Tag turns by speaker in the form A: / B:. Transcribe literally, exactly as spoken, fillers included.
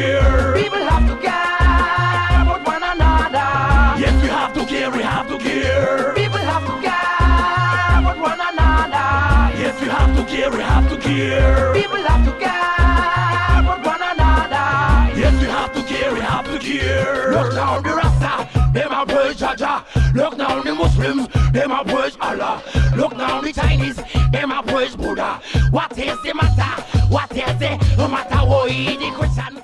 A: care.
B: People have to care about one another.
A: Yes, we have to care, we have to care.
B: People have to care about one another.
A: Yes, we have to care, we have to care.
B: People have to care about one another.
A: Yes, we have to care, we have to care.
B: Look down the Rasta, them a praise Jaja. Look down the Muslims, them a praise Allah. Look down the Chinese, them a praise Buddha. What is the matter? What is the matter? Oh, the Christian